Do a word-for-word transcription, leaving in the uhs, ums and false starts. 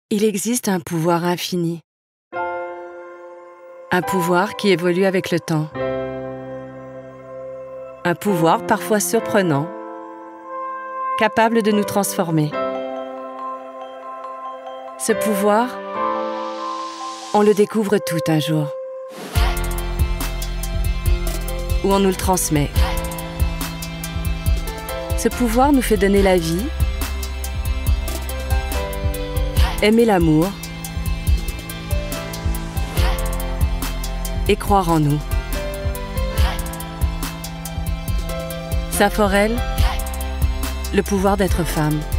Il existe un pouvoir infini. Un pouvoir qui évolue avec le temps. Un pouvoir parfois surprenant, capable de nous transformer. Ce pouvoir, on le découvre tout un jour. Ou on nous le transmet. Ce pouvoir nous fait donner la vie, aimer l'amour et croire en nous. Saforel, le pouvoir d'être femme.